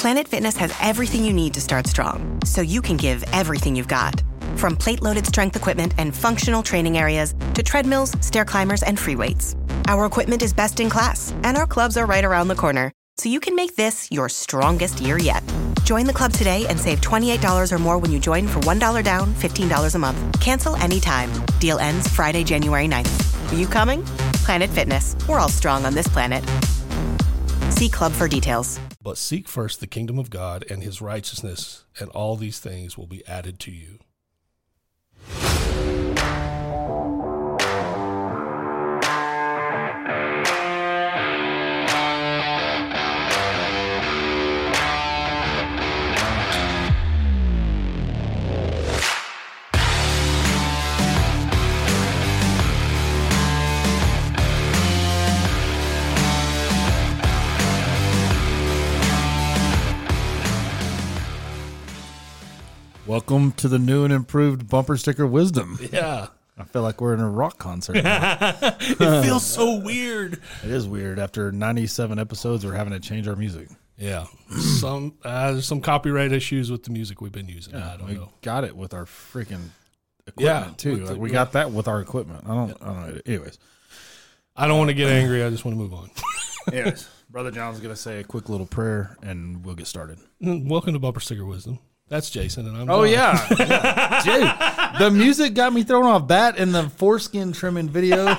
Planet Fitness has everything you need to start strong, so you can give everything you've got. From plate-loaded strength equipment and functional training areas to treadmills, stair climbers, and free weights. Our equipment is best in class, and our clubs are right around the corner, so you can make this your strongest year yet. Join the club today and save $28 or more when you join for $1 down, $15 a month. Cancel anytime. Deal ends Friday, January 9th. Are you coming? Planet Fitness. We're all strong on this planet. See club for details. But seek first the kingdom of God and his righteousness, and all these things will be added to you. Welcome to the new and improved bumper sticker wisdom. Yeah. I feel like we're in a rock concert. It feels so weird. It is weird. After 97 episodes, we're having to change our music. Yeah. There's some copyright issues with the music we've been using. I don't know. Got it with our freaking equipment, too. Like, we got that with our equipment. I don't know. Anyways. I don't want to get angry. I just want to move on. Anyways, Brother John's going to say a quick little prayer, and we'll get started. Welcome to Bumper Sticker Wisdom. That's Jason, and I'm John. Yeah. Dude, the music got me thrown off. That and the foreskin trimming video.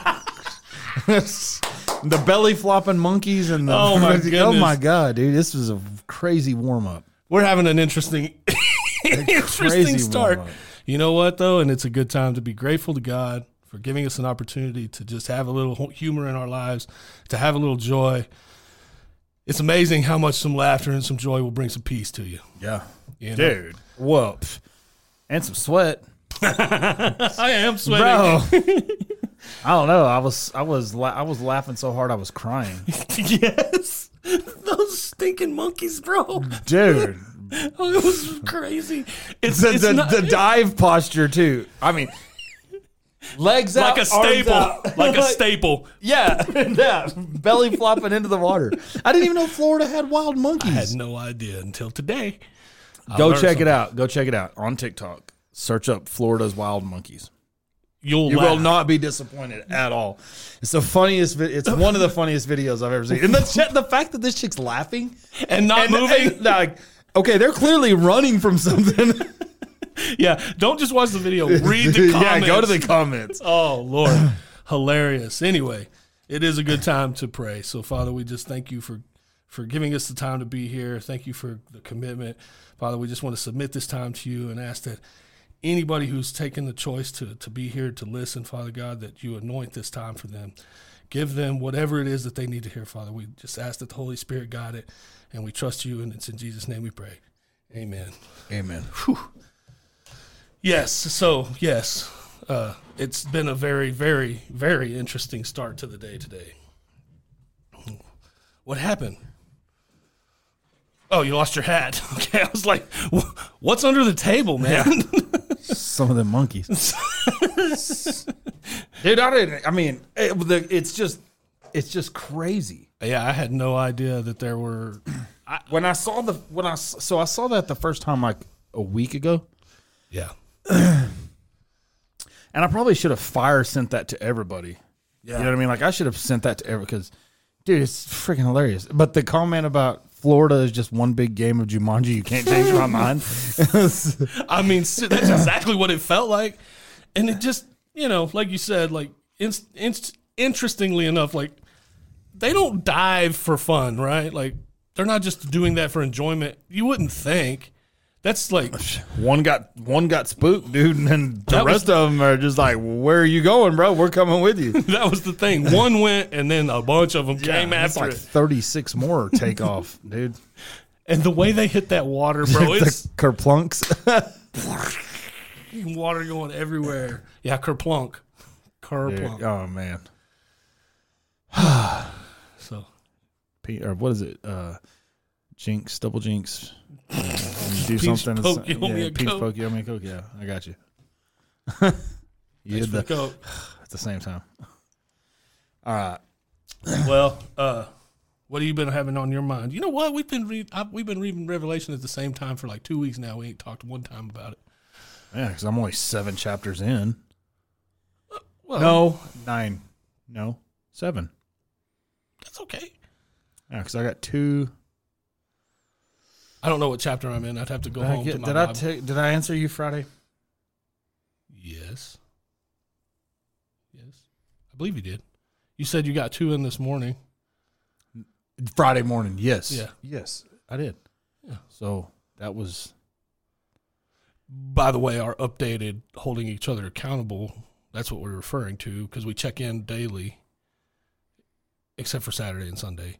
The belly flopping monkeys and the oh my god, dude, this was a crazy warm up. We're having an interesting start. You know what though, and it's a good time to be grateful to God for giving us an opportunity to just have a little humor in our lives, to have a little joy. It's amazing how much some laughter and some joy will bring some peace to you. Yeah. You know? Dude, whoa, and some sweat. I am sweating, bro. I don't know. I was laughing so hard I was crying. Yes, those stinking monkeys, bro. Dude, oh, it was crazy. It's the dive posture too. I mean, legs like out, a staple, out. like a staple. Yeah, belly flopping into the water. I didn't even know Florida had wild monkeys. I had no idea until today. Go check it out. Go check it out on TikTok. Search up Florida's wild monkeys. You will not be disappointed at all. It's the funniest. It's one of the funniest videos I've ever seen. And the fact that this chick's laughing and not moving, and like, okay, they're clearly running from something. Yeah, don't just watch the video. Read the comments. Yeah, go to the comments. Oh Lord, hilarious. Anyway, it is a good time to pray. So Father, we just thank you for giving us the time to be here. Thank you for the commitment. Father, we just want to submit this time to you and ask that anybody who's taken the choice to be here to listen, Father God, that you anoint this time for them. Give them whatever it is that they need to hear, Father. We just ask that the Holy Spirit guide it, and we trust you, and it's in Jesus' name we pray. Amen. Amen. Whew. Yes, so, yes, it's been a very, very, very interesting start to the day today. What happened? Oh, you lost your hat. Okay, I was like, what's under the table, man? Yeah. Some of the monkeys. Dude, it's just crazy. Yeah, I had no idea that there were. I saw that the first time like a week ago. Yeah. And I probably should have sent that to everybody. Yeah. You know what I mean? Like I should have sent that to everyone because, dude, it's freaking hilarious. But the comment about Florida is just one big game of Jumanji. You can't change my mind. I mean, that's exactly what it felt like. And it just, like you said, like, interestingly enough, like, they don't dive for fun, right? Like, they're not just doing that for enjoyment. You wouldn't think. That's like one got spooked, dude, and then the rest of them are just like, "Where are you going, bro? We're coming with you." That was the thing. One went, and then a bunch of them came after like it. 36 more take off, dude. And the way they hit that water, bro, it's the kerplunks. Water going everywhere. Yeah, kerplunk. Dude, oh man. So, or what is it? Jinx, double jinx. Do Peach something. Poke, you owe me a Peach Coke. Poke, you owe me a Coke. Yeah, I got you. You did the Coke at the same time. All right. Well, What have you been having on your mind? You know what? We've been reading Revelation at the same time for like 2 weeks now. We ain't talked one time about it. Yeah, because I'm only 7 chapters in. Well, No, 9. No, 7. that's okay. Yeah, because I got 2. I don't know what chapter I'm in. I'd have to go home to my Bible. Did I answer you Friday? Yes. I believe you did. You said you got 2 in this morning. Friday morning, yes. Yeah. Yes, I did. Yeah. So that was... By the way, our updated holding each other accountable, that's what we're referring to, because we check in daily, except for Saturday and Sunday.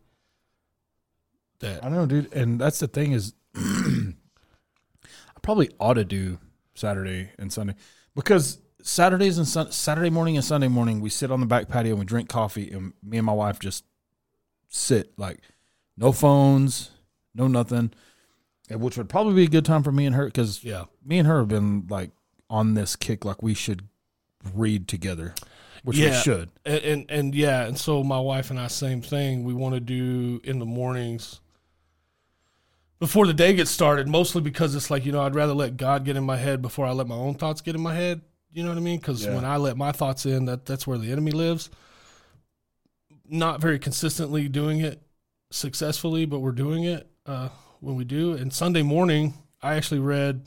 I know, dude. And that's the thing is, I probably ought to do Saturday and Sunday, because Saturday morning and Sunday morning, we sit on the back patio and we drink coffee, and me and my wife just sit, like, no phones, no nothing, and which would probably be a good time for me and her, because me and her have been like on this kick, like we should read together, which we should. And so my wife and I, same thing. We want to do in the mornings before the day gets started, mostly because it's like, I'd rather let God get in my head before I let my own thoughts get in my head. You know what I mean? Because when I let my thoughts in, that's where the enemy lives. Not very consistently doing it successfully, but we're doing it when we do. And Sunday morning, I actually read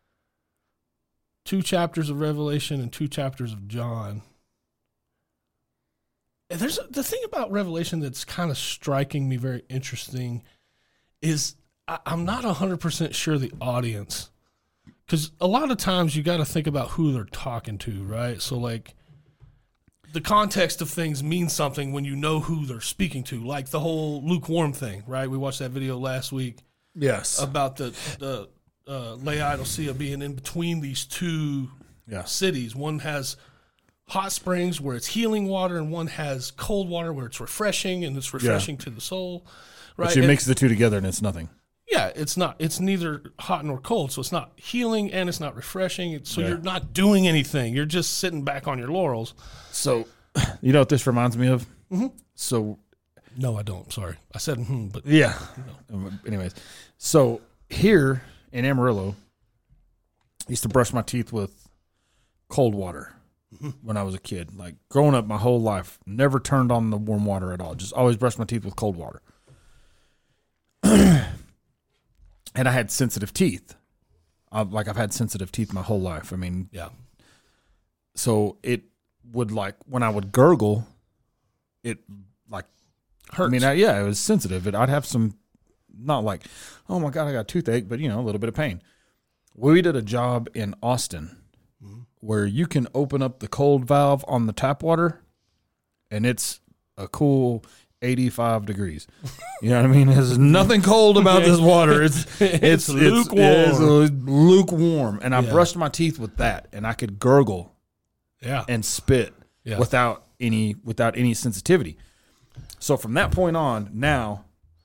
2 chapters of Revelation and 2 chapters of John. And there's the thing about Revelation that's kind of striking me very interesting is I'm not 100% sure the audience, because a lot of times you got to think about who they're talking to, right? So like the context of things means something when you know who they're speaking to, like the whole lukewarm thing, right? We watched that video last week. Yes. About the Laodicea being in between these 2 cities. One has hot springs where it's healing water, and one has cold water where it's refreshing, and it's refreshing to the soul. Right? But you mix the 2 together and it's nothing. Yeah, it's not. It's neither hot nor cold, so it's not healing and it's not refreshing. So you're not doing anything. You're just sitting back on your laurels. So, you know what this reminds me of? Mm-hmm. So, no, I don't. Sorry, I said but yeah. Anyways, so here in Amarillo, I used to brush my teeth with cold water when I was a kid. Like growing up, my whole life, never turned on the warm water at all. Just always brushed my teeth with cold water. And I had sensitive teeth. I've had sensitive teeth my whole life. I mean, so it would, like, when I would gurgle, it like hurts. I mean, it was sensitive. I'd have some, not like, oh my God, I got a toothache, but a little bit of pain. We did a job in Austin where you can open up the cold valve on the tap water, and it's a cool 85 degrees. You know what I mean? There's nothing cold about this water. It's lukewarm. It's lukewarm. And I brushed my teeth with that, and I could gurgle and spit without any sensitivity. So from that point on, now,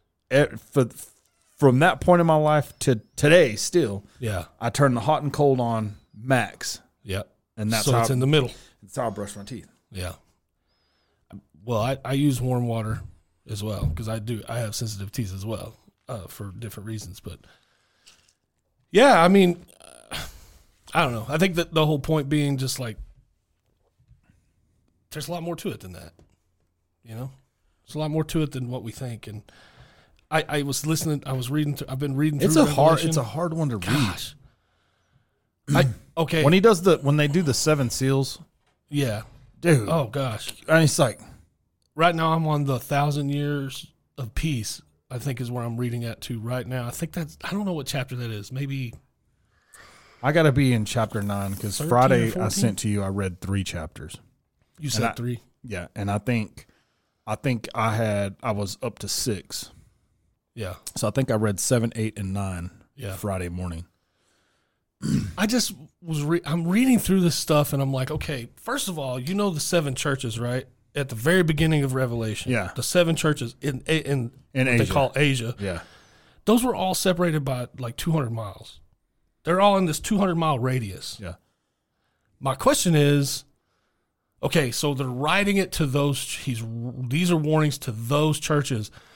from that point in my life to today still, I turn the hot and cold on max. Yep. And that's so it's in the middle. That's how I brush my teeth. Yeah. Well, I use warm water as well because I have sensitive teeth as well for different reasons. But, yeah, I mean, I don't know. I think that the whole point being just like there's a lot more to it than that, There's a lot more to it than what we think. And I was listening. I was reading. I've been reading through Revelation. It's a hard one to read. Okay. When they do the 7 seals. Yeah. Dude. Oh, gosh. And it's like. Right now I'm on the 1,000 years of peace, I think is where I'm reading at to right now. I don't know what chapter that is. Maybe. I got to be in chapter 9 because Friday I sent to you, I read 3 chapters. You said 3? Yeah. And I think I was up to 6. Yeah. So I think I read 7, 8, and 9 Friday morning. I just I'm reading through this stuff and I'm like, okay, first of all, the 7 churches, right? At the very beginning of Revelation. Yeah. The 7 churches in Asia. They call Asia. Yeah. Those were all separated by like 200 miles. They're all in this 200-mile radius. Yeah. My question is, okay, so they're writing it to these are warnings to those churches.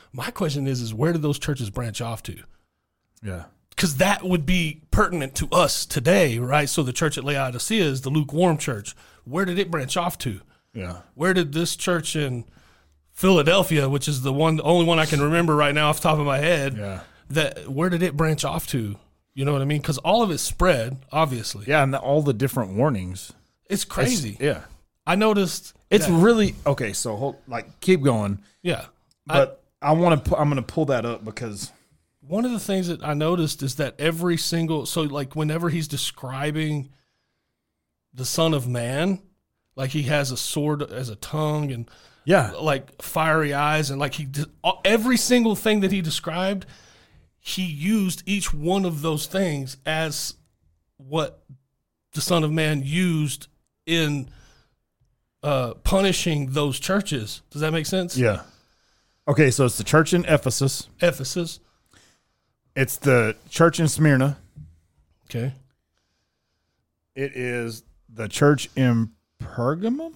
My question is where did those churches branch off to? Yeah. Because that would be pertinent to us today, right? So the church at Laodicea is the lukewarm church. Where did it branch off to? Yeah. Where did this church in Philadelphia, which is the only one I can remember right now off the top of my head, where did it branch off to? You know what I mean? Because all of it spread, obviously. Yeah, and all the different warnings. It's crazy. Yeah. I noticed. It's really okay. So keep going. Yeah. But I'm going to pull that up because one of the things that I noticed is that whenever he's describing the Son of Man, like he has a sword as a tongue and like fiery eyes, and like every single thing that he described, he used each one of those things as what the Son of Man used in punishing those churches. Does that make sense? Yeah. Okay, so it's the church in Ephesus. It's the church in Smyrna. Okay. It is the church in Pergamum.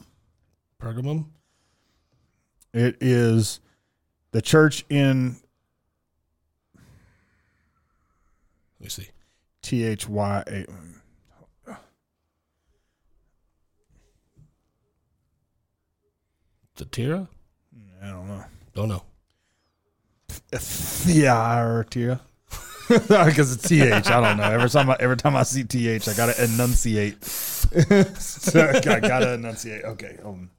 It is the church in. Let me see. THYA. Thyatira? I don't know. Don't know. Thyatira. Because it's TH. I don't know. Every time I see TH, I gotta enunciate. So I gotta enunciate. Okay.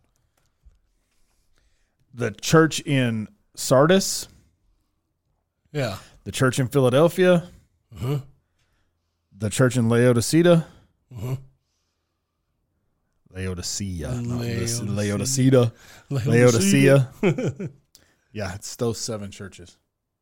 The church in Sardis. Yeah. The church in Philadelphia. Mm-hmm. The church in Laodicea. Mm-hmm. Laodicea. Yeah, it's those 7 churches.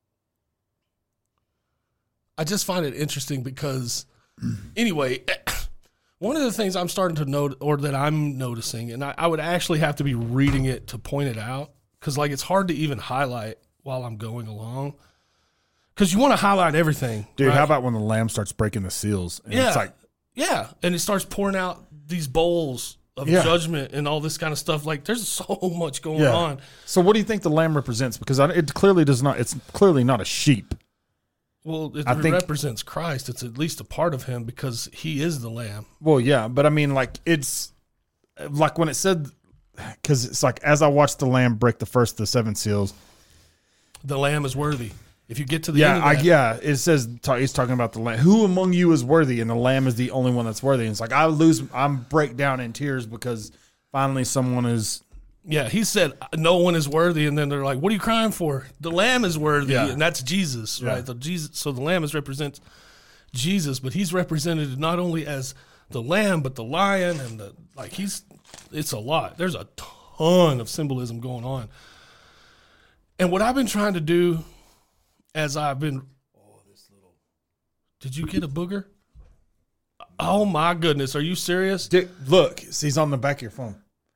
I just find it interesting because, anyway, one of the things I'm starting to note, or that I'm noticing, and I would actually have to be reading it to point it out, because like it's hard to even highlight while I'm going along, because you want to highlight everything. Dude, right? How about when the lamb starts breaking the seals? And it's like, and it starts pouring out these bowls of judgment and all this kind of stuff. Like, there's so much going on. So what do you think the lamb represents? Because it clearly does not. It's clearly not a sheep. Well, it represents Christ. It's at least a part of him because he is the lamb. Well, yeah, but I mean, like, it's like when it said, because it's like, as I watched the lamb break the first of the 7 seals, the lamb is worthy. If you get to the end of that, it says he's talking about the lamb. Who among you is worthy? And the lamb is the only one that's worthy. And it's like I'm break down in tears because finally someone is. Yeah, he said no one is worthy, and then they're like, "What are you crying for? The Lamb is worthy," and that's Jesus, right? So the Lamb represents Jesus, but he's represented not only as the Lamb, but the lion, and it's a lot. There's a ton of symbolism going on, and what I've been trying to do, as I've been, did you get a booger? Oh my goodness, are you serious? Dick, look, he's on the back of your phone.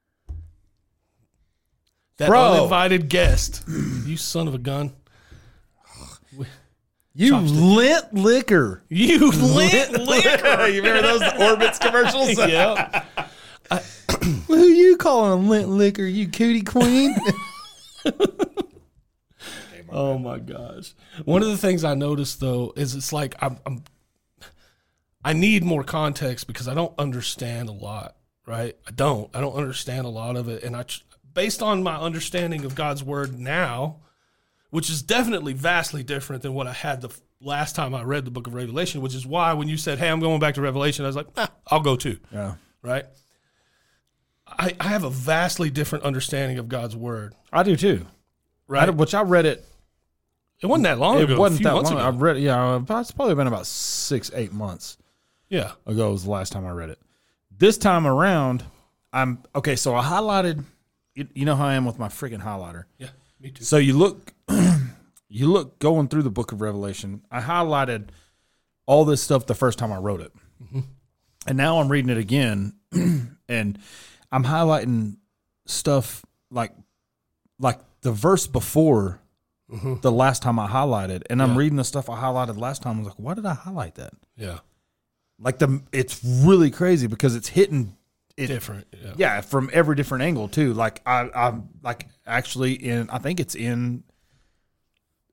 That uninvited guest. You son of a gun. You lint liquor. You lint liquor. You remember those Orbitz commercials? Yeah. Who you calling a lint liquor, you cootie queen? Oh my gosh. One of the things I noticed though is it's like I need more context because I don't understand a lot, right? I don't understand a lot of it, and based on my understanding of God's word now, which is definitely vastly different than what I had the last time I read the book of Revelation, which is why when you said, "Hey, I'm going back to Revelation," I was like, I'll go too. Yeah. Right? I have a vastly different understanding of God's word. I do too. Right? Which I read it. It wasn't that long ago. It wasn't a few that months long. ago. I read it, it's probably been about 6-8 months. Yeah. Ago was the last time I read it. This time around, so I highlighted. You know how I am with my freaking highlighter. Yeah, me too. So you look going through the book of Revelation. I highlighted all this stuff the first time I wrote it. Mm-hmm. And now I'm reading it again and I'm highlighting stuff like the verse before the last time I highlighted. And I'm reading the stuff I highlighted last time. I was like, why did I highlight that? Yeah. Like it's really crazy because it's hitting different. Yeah, from every different angle too. Like I'm like actually I think it's in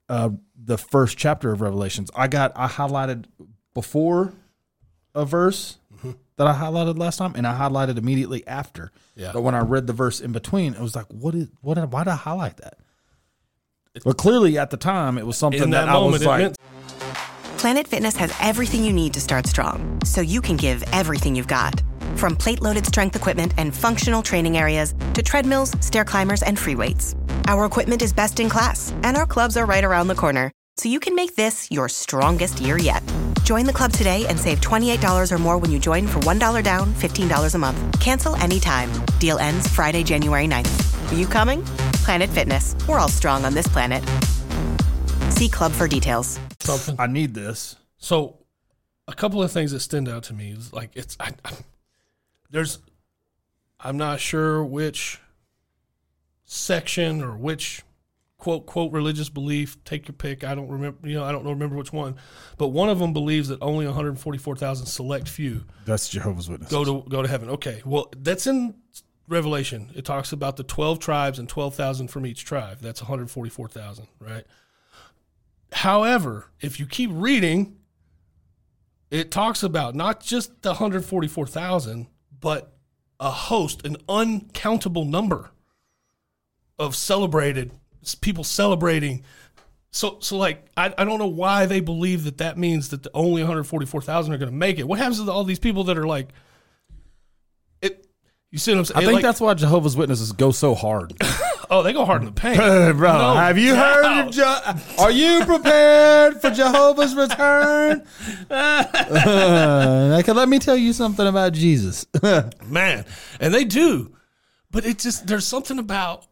the first chapter of Revelations. I highlighted before a verse that I highlighted last time, and I highlighted immediately after. Yeah. But when I read the verse in between, it was like, why did I highlight that? But clearly at the time, it was something In that I moment, was it like, meant. Planet Fitness has everything you need to start strong, so you can give everything you've got. From plate-loaded strength equipment and functional training areas to treadmills, stair climbers, and free weights. Our equipment is best in class, and our clubs are right around the corner, so you can make this your strongest year yet. Join the club today and save $28 or more when you join for $1 down, $15 a month. Cancel anytime. Deal ends Friday, January 9th. Are you coming? Planet Fitness. We're all strong on this planet. See club for details. Something. I need this. So, a couple of things that stand out to me is like I'm not sure which section or which quote religious belief. Take your pick. I don't remember which one, but one of them believes that only 144,000 select few. That's Jehovah's Witnesses. Go to heaven. Okay, well that's in Revelation. It talks about the 12 tribes and 12,000 from each tribe. That's 144,000, right? However, if you keep reading, it talks about not just the 144,000, but a host, an uncountable number of people celebrating. So like, I don't know why they believe that means that the only 144,000 are going to make it. What happens to all these people that are like, it? You see what I'm saying? I think that's why Jehovah's Witnesses go so hard. Oh, they go hard in the paint. Bro, No have you heard of are you prepared for Jehovah's return? Let me tell you something about Jesus. Man, and they do. But it just, there's something about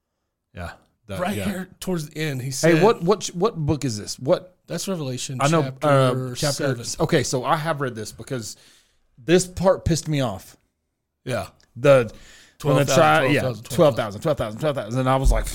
here towards the end. He said, hey, what book is this? What? That's Revelation I know, chapter 7. Okay, so I have read this because this part pissed me off. Yeah. The 12,000. 12,000. And I was like,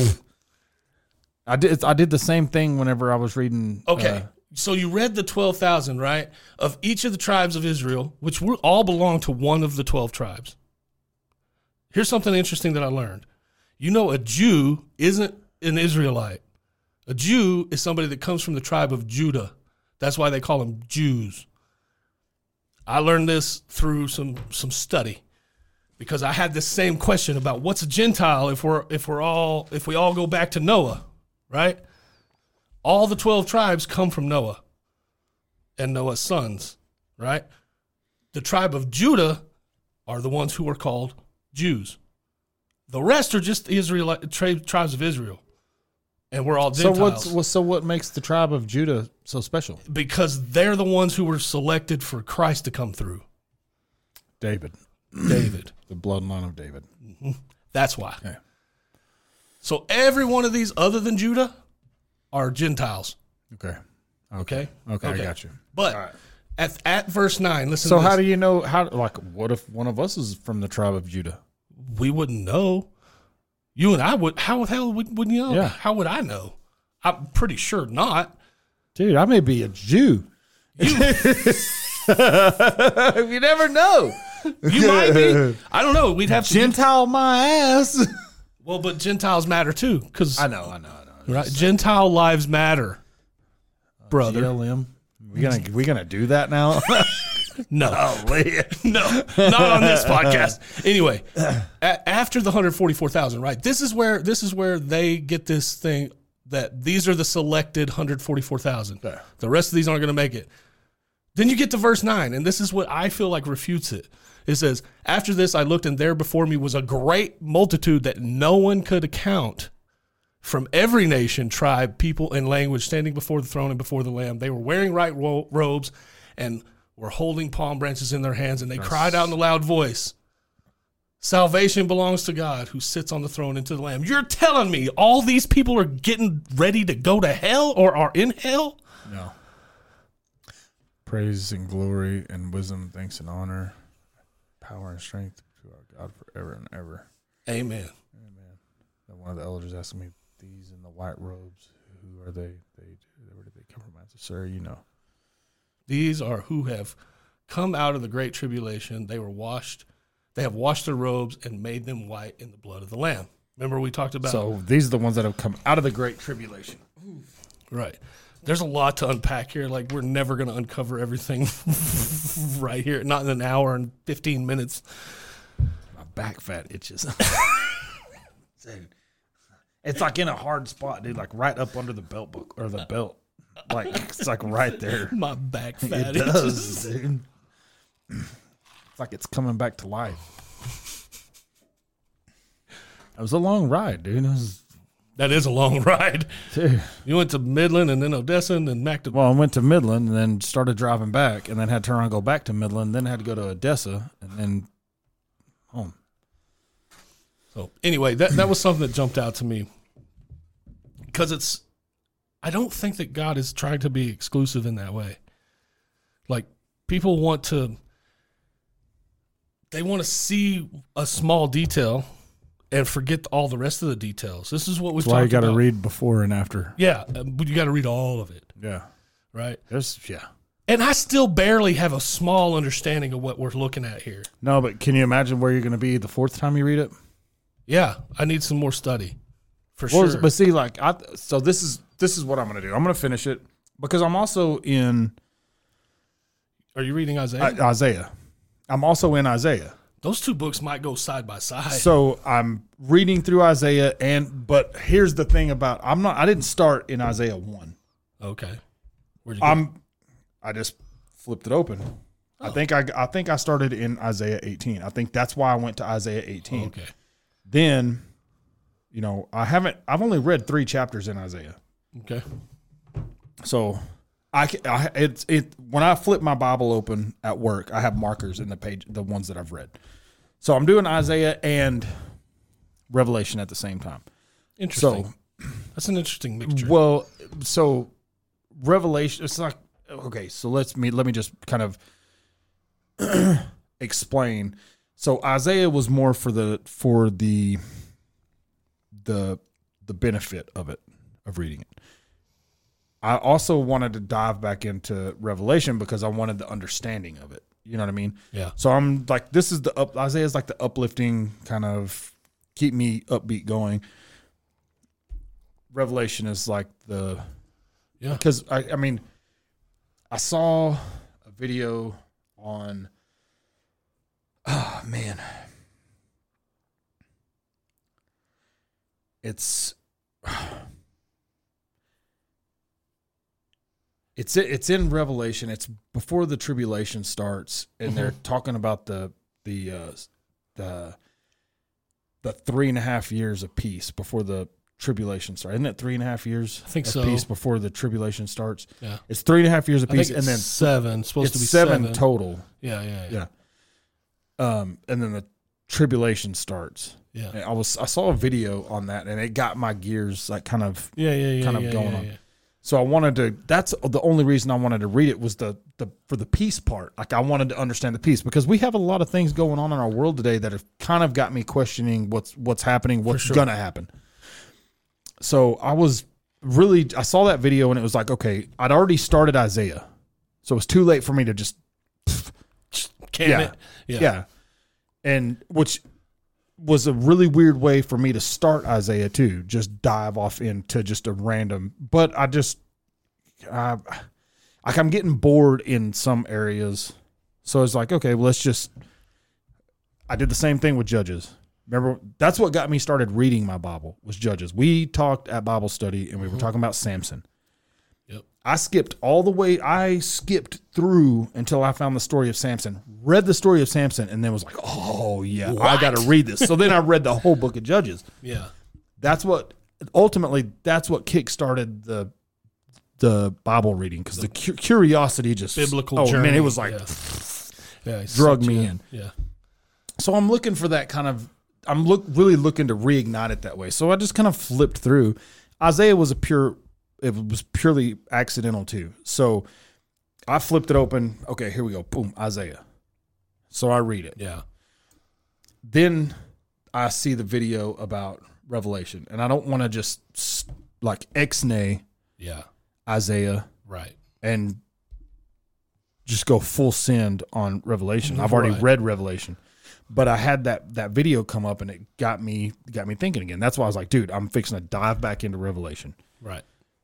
I did the same thing whenever I was reading. Okay. So you read the 12,000, right? Of each of the tribes of Israel, which all belong to one of the 12 tribes. Here's something interesting that I learned. You know, a Jew isn't an Israelite. A Jew is somebody that comes from the tribe of Judah. That's why they call them Jews. I learned this through some study, because I had this same question about what's a Gentile if we all go back to Noah, right? All the 12 tribes come from Noah and Noah's sons, right? The tribe of Judah are the ones who are called Jews. The rest are just tribes of Israel, and we're all Gentiles. So what makes the tribe of Judah so special? Because they're the ones who were selected for Christ to come through. David. The bloodline of David. Mm-hmm. That's why. Okay. So every one of these other than Judah are Gentiles. Okay. Okay. I got you. But at verse 9, listen So to this. how do you know what if one of us is from the tribe of Judah? We wouldn't know. You and I would. How the hell wouldn't you know? Yeah. How would I know? I'm pretty sure not. Dude, I may be a Jew. You never know. You might be. I don't know. We'd have to. Gentile my ass. Well, but Gentiles matter too. Because I know. Right? Gentile lives matter, brother. GLM. We gonna do that now? No, no, not on this podcast. Anyway, after the 144,000, right? This is where they get this thing that these are the selected 144,000. Yeah. The rest of these aren't going to make it. Then you get to verse 9, and this is what I feel like refutes it. It says, "After this I looked, and there before me was a great multitude that no one could account, from every nation, tribe, people, and language, standing before the throne and before the Lamb. They were wearing white robes and were holding palm branches in their hands, and they cried out in a loud voice, 'Salvation belongs to God who sits on the throne and to the Lamb.'" You're telling me all these people are getting ready to go to hell or are in hell? No. Praise and glory and wisdom, thanks and honor, power and strength to our God forever and ever. Amen. And one of the elders asked me, "These in the white robes, who are they? Where did they come from?" I said, "Sir, you know." These are who have come out of the great tribulation. They have washed their robes and made them white in the blood of the Lamb. Remember we talked about. So these are the ones that have come out of the great tribulation. Right. There's a lot to unpack here. Like, we're never going to uncover everything right here. Not in an hour and 15 minutes. My back fat itches. Dude. It's like in a hard spot, dude. Like right up under the belt book or the belt. Like it's like right there. My back fat It itches. does, dude. It's like it's coming back to life. It was a long ride, dude. That is a long ride. Dude. You went to Midland and then Odessa and then back to... Well, I went to Midland and then started driving back and then had to turn around and go back to Midland, then had to go to Odessa and then home. So anyway, that was something that jumped out to me because I don't think that God is trying to be exclusive in that way. Like, people want to see a small detail and forget all the rest of the details. This is what we've talked about. That's why you got to read before and after. Yeah, but you got to read all of it. Yeah. Right? Yeah. And I still barely have a small understanding of what we're looking at here. No, but can you imagine where you're going to be the fourth time you read it? Yeah, I need some more study for sure. But see, like, so this is what I'm going to do. I'm going to finish it because I'm also in. Are you reading Isaiah? Isaiah. I'm also in Isaiah. Those two books might go side by side. So I'm reading through Isaiah, but here's the thing about I didn't start in Isaiah 1. Okay. Where'd you go? I just flipped it open. Oh. I think I started in Isaiah 18. I think that's why I went to Isaiah 18. Okay. Then, I've only read 3 chapters in Isaiah. Okay. So when I flip my Bible open at work, I have markers in the page, the ones that I've read. So I'm doing Isaiah and Revelation at the same time. Interesting. So that's an interesting mixture. Well, so Revelation, it's like, okay, so let me just kind of explain. So Isaiah was more for the benefit of it, of reading it. I also wanted to dive back into Revelation because I wanted the understanding of it. You know what I mean? Yeah. So I'm like, Isaiah's like the uplifting kind of keep me upbeat going. Revelation is like because I mean, I saw a video on, oh man, it's in Revelation. It's before the tribulation starts, and they're talking about the 3.5 years of peace before the tribulation starts. Isn't it 3.5 years? I think of so. Peace before the tribulation starts. Yeah, it's 3.5 years of peace, and then 7. Supposed to be 7 total. Yeah. And then the tribulation starts. Yeah, and I saw a video on that, and it got my gears like kind of going on. Yeah. So I wanted to. That's the only reason I wanted to read it was for the peace part. Like I wanted to understand the peace because we have a lot of things going on in our world today that have kind of got me questioning what's happening, what's gonna happen. So I saw that video and it was like, okay, I'd already started Isaiah, so it was too late for me to just can it. Yeah, and which was a really weird way for me to start Isaiah too. Just dive off into just a random, but I'm getting bored in some areas. So it's like, okay, well, I did the same thing with Judges. Remember, that's what got me started reading my Bible was Judges. We talked at Bible study and we were talking about Samson. Yep. I skipped through until I found the story of Samson, read the story of Samson, and then was like, oh, yeah, I got to read this. So then I read the whole book of Judges. Yeah. That's what kickstarted the Bible reading because the curiosity just. Biblical journey. Man, it was like, drug me in. Yeah. So I'm looking for that kind of, really looking to reignite it that way. So I just kind of flipped through. Isaiah was purely accidental too. So I flipped it open. Okay, here we go. Boom, Isaiah. So I read it. Yeah. Then I see the video about Revelation, and I don't want to just like ex-nay Isaiah. Right. And just go full send on Revelation. I've already read Revelation. But I had that video come up and it got me thinking again. That's why I was like, dude, I'm fixing to dive back into Revelation. Right.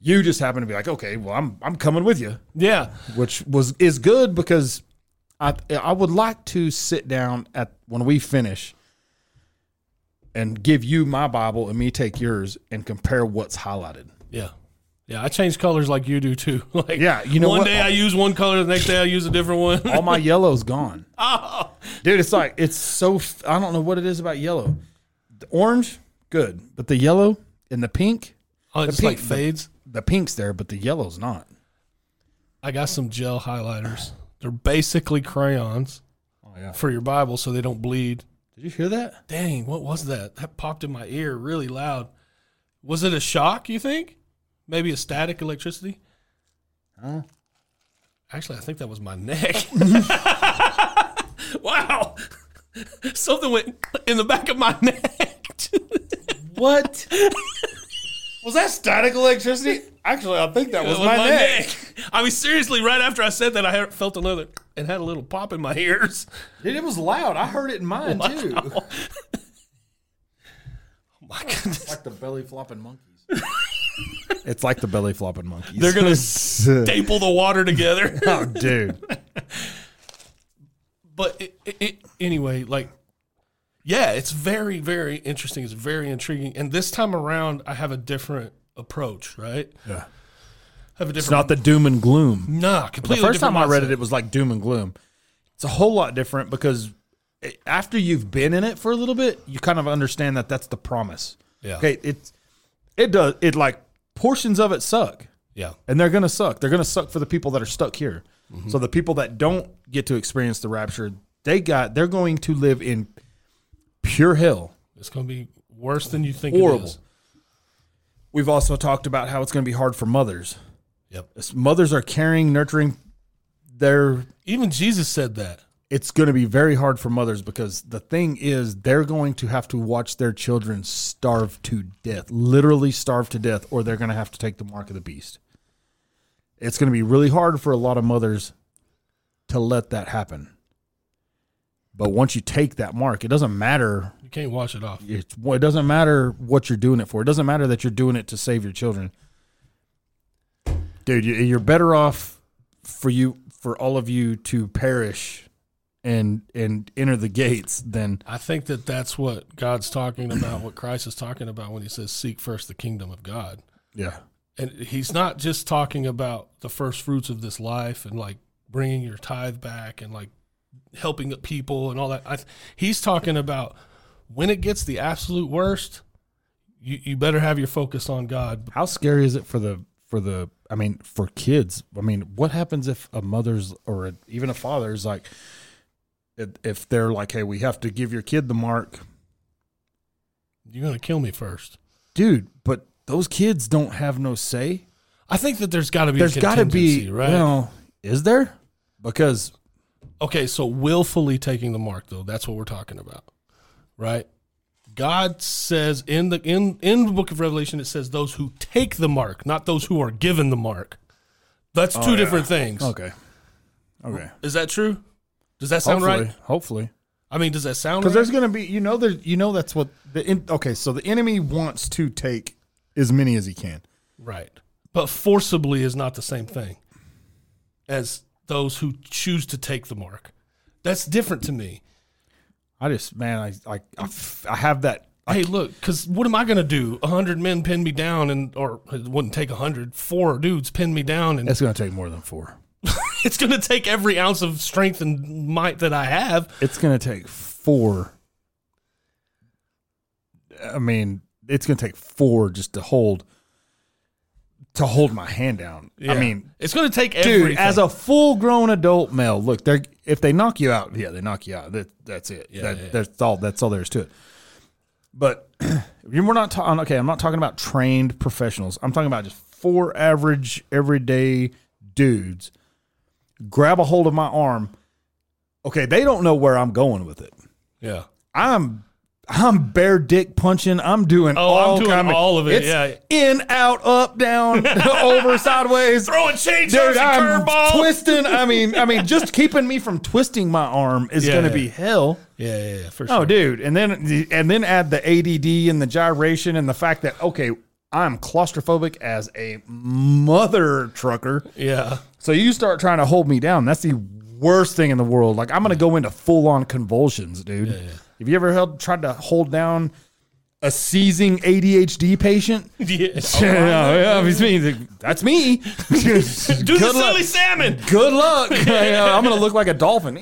You just happen to be like, okay, well, I'm coming with you, Yeah. which is good because I would like to sit down when we finish and give you my Bible and me take yours and compare what's highlighted. Yeah. Yeah, I change colors like you do too. Like, Yeah, you know one what? day I use one color, the next day I use a different one. All my yellow's gone. Oh. Dude, it's so, I don't know what it is about yellow. The orange, good. But the yellow and the pink, Oh, it's pink- like fades. the pink's there, but the yellow's not. I got some gel highlighters. They're basically crayons Oh, yeah. for your Bible so they don't bleed. Did you hear that? Dang, what was that? That popped in my ear really loud. Was it a shock, you think? Maybe a static electricity? Huh? Actually, I think that was my neck. Wow. Something went in the back of my neck. What? Was that static electricity? Actually, I think that was my neck. I mean, seriously, right after I said that, I felt another and had a little pop in my ears. Dude, it was loud. I heard it in mine, too. Oh my goodness. Like the belly flopping monkeys. It's like the belly flopping monkeys. They're going to staple the water together. Oh, dude. But anyway, like, yeah, it's very, very interesting. It's very intriguing. And this time around, I have a different approach, right? Yeah. I have a different. It's not the doom and gloom. Nah, The completely first time I different read mindset. it was like doom and gloom. It's a whole lot different because after you've been in it for a little bit, you kind of understand that that's the promise. Yeah. Okay, it like portions of it suck, Yeah. and they're gonna suck. They're gonna suck for the people that are stuck here. Mm-hmm. So the people that don't get to experience the rapture, they're going to live in pure hell. It's going to be worse than you think Horrible. it is. We've also talked about how it's going to be hard for mothers. Yep. Mothers are caring, nurturing their. Even Jesus said that. It's going to be very hard for mothers because the thing is they're going to have to watch their children starve to death, literally starve to death, or they're going to have to take the mark of the beast. It's going to be really hard for a lot of mothers to let that happen. But once you take that mark, it doesn't matter. You can't wash it off. It doesn't matter what you're doing it for. It doesn't matter that you're doing it to save your children. Dude, you're better off for all of you to perish and enter the gates than. I think that that's what God's talking about, what Christ is talking about when he says, seek first the kingdom of God. Yeah. And he's not just talking about the first fruits of this life and like bringing your tithe back and like helping people and all that. He's talking about when it gets the absolute worst, you better have your focus on God. How scary is it for kids? I mean, what happens if a mother's or even a father's like, if they're like, hey, we have to give your kid the mark. You're going to kill me first. Dude, but those kids don't have no say. I think that there's got to be There's got to be, right? well, is there? Because okay, so willfully taking the mark, though, that's what we're talking about, right? God says in the book of Revelation, it says those who take the mark, not those who are given the mark. That's two different things. Okay. Is that true? Does that sound right? Hopefully. I mean, does that sound right? Because there's going to be, that's what so the enemy wants to take as many as he can. Right. But forcibly is not the same thing as those who choose to take the mark. That's different to me. I just, man, I have that. Hey, look, because what am I going to do? 100 men pin me down, or it wouldn't take 100. 4 dudes pin me down, and It's going to take more than 4. it's going to take every ounce of strength and might that I have. It's going to take 4. I mean, it's going to take 4 just to hold my hand down. Yeah. I mean, it's going to take everything. dude, as a full-grown adult male, look, if they knock you out, they knock you out. That's it. That's all there is to it. But we're not talking. Okay, I'm not talking about trained professionals. I'm talking about just 4 average, everyday dudes. Grab a hold of my arm. Okay, they don't know where I'm going with it. Yeah. I'm bare dick punching. I'm doing all of it. It's Yeah. in, out, up, down, over, sideways. Throwing chainsaws Dude, and I'm curveballs. twisting. I mean, just keeping me from twisting my arm is going to be hell. Yeah, for sure. Oh, dude, and then add the ADD and the gyration and the fact that, okay, I'm claustrophobic as a mother trucker. Yeah. So you start trying to hold me down. That's the worst thing in the world. Like I'm going to go into full on convulsions, dude. Yeah. Have you ever tried to hold down a seizing ADHD patient? Yeah. That's me. Do the silly salmon. Good luck. I'm going to look like a dolphin.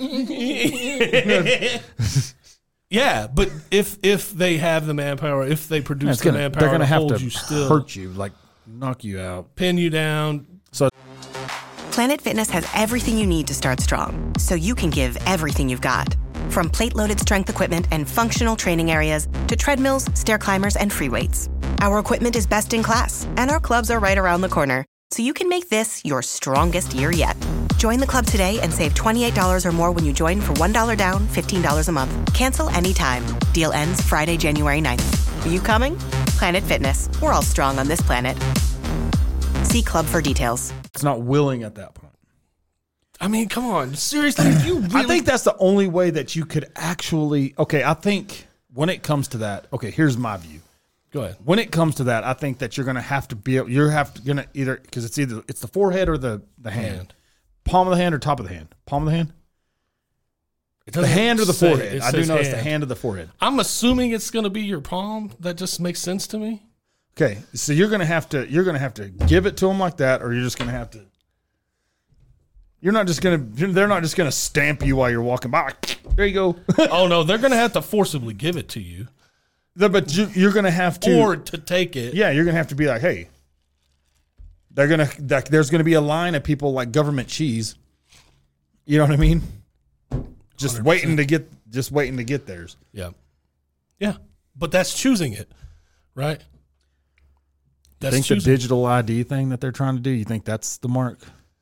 Yeah, but if they have the manpower, if they produce the manpower, they're going to have hold to you still, hurt you, like knock you out, pin you down. So Planet Fitness has everything you need to start strong, so you can give everything you've got. From plate-loaded strength equipment and functional training areas to treadmills, stair climbers, and free weights. Our equipment is best in class, and our clubs are right around the corner, so you can make this your strongest year yet. Join the club today and save $28 or more when you join for $1 down, $15 a month. Cancel anytime. Deal ends Friday, January 9th. Are you coming? Planet Fitness. We're all strong on this planet. See club for details. it's not willing at that point. I mean, come on. Seriously, you really... I think that's the only way that you could actually... Okay, I think when it comes to that... Okay, here's my view. Go ahead. When it comes to that, I think that you're going to have to be... Going to either... Because it's either... It's the forehead or the hand. Palm of the hand or top of the hand? Palm of the hand? The hand or the forehead? I do know it's the hand or the forehead. I'm assuming it's going to be your palm. That just makes sense to me. Okay, so you're going to have to give it to them like that, or you're just going to have to... You're not just going to... They're not just going to stamp you while you're walking by. There you go. Oh, no, they're going to have to forcibly give it to you. But you're going to have to... Or to take it. Yeah, you're going to have to be like, hey... There's going to be a line of people like government cheese. You know what I mean? Just 100%. waiting to get theirs. Yeah. Yeah. But that's choosing it, right? That's think the digital ID thing that they're trying to do, you think that's the mark?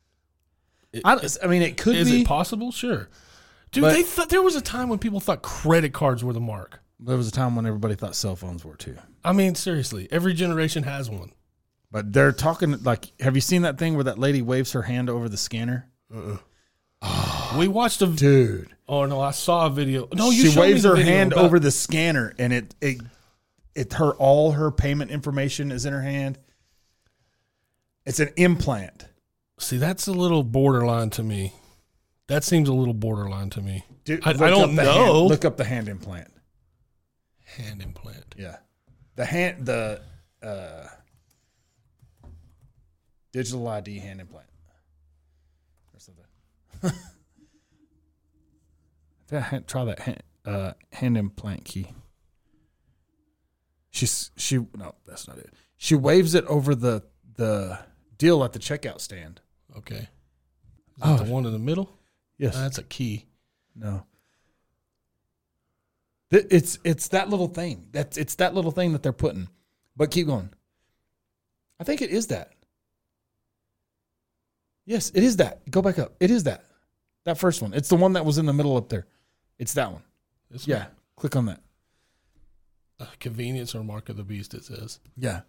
I mean, it could be. Is it possible? Sure. Dude, there was a time when people thought credit cards were the mark. There was a time when everybody thought cell phones were too. I mean, seriously, every generation has one. But they're talking like, have you seen that thing where that lady waves her hand over the scanner? We watched a dude. Oh no, I saw a video. No, she waves her hand over the scanner, and all her payment information is in her hand. It's an implant. See, that's a little borderline to me. That seems a little borderline to me. Dude, I don't know. Look up the hand implant. Hand implant. Yeah, digital ID hand implant. Or something. Try that hand implant key. No, that's not it. She waves it over the deal at the checkout stand. Okay. Is that the one in the middle? Yes. That's a key. No. It's that little thing. It's that little thing that they're putting. But keep going. I think it is that. Yes, it is that. Go back up. It is that. That first one. It's the one that was in the middle up there. It's that one. This yeah. one? Click on that. Convenience or mark of the beast, it says. Yeah.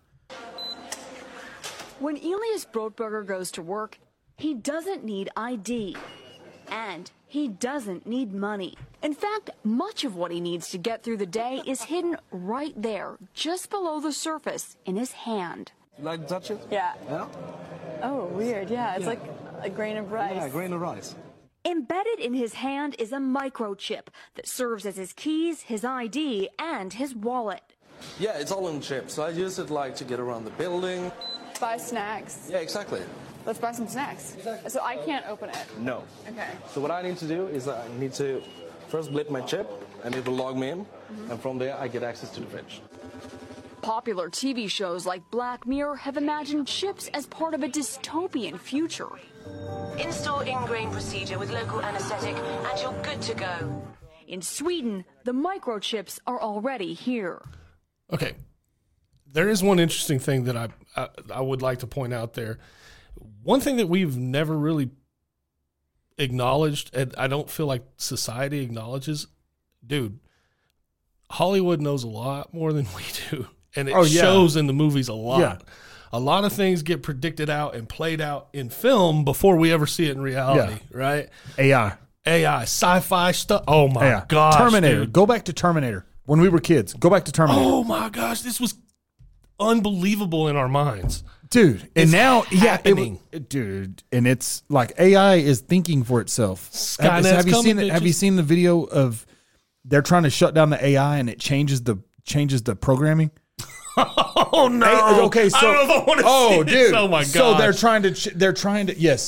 When Elias Brotberger goes to work, he doesn't need ID. And he doesn't need money. In fact, much of what he needs to get through the day is hidden right there, just below the surface, in his hand. You like to touch it? Yeah. Yeah? Oh, weird. Yeah, it's like a grain of rice. Yeah, a grain of rice. Embedded in his hand is a microchip that serves as his keys, his ID, and his wallet. Yeah, it's all in chip, so I use it like to get around the building. Buy snacks. Yeah, exactly. Let's buy some snacks. Exactly. So I can't open it. No. Okay. So what I need to do is I need to first blip my chip, and it will log me in, and from there I get access to the fridge. Popular TV shows like Black Mirror have imagined chips as part of a dystopian future. Install ingrain procedure with local anesthetic and you're good to go. In Sweden, the microchips are already here. Okay. There is one interesting thing that I would like to point out there. One thing that we've never really acknowledged, and I don't feel like society acknowledges, dude, Hollywood knows a lot more than we do. And it shows in the movies a lot. Yeah. A lot of things get predicted out and played out in film before we ever see it in reality, right? AI, sci-fi stuff. Oh, my gosh. Terminator. Dude. Go back to Terminator. When we were kids, go back to Terminator. Oh, my gosh. This was unbelievable in our minds. Dude, and It's now, happening. dude, and it's like AI is thinking for itself. Skynet's Have you coming, seen it? Have you bitches. seen the video of they're trying to shut down the AI and it changes the programming? Oh no! Hey, okay, so I don't know if I want to see this. dude, Oh my god! So they're trying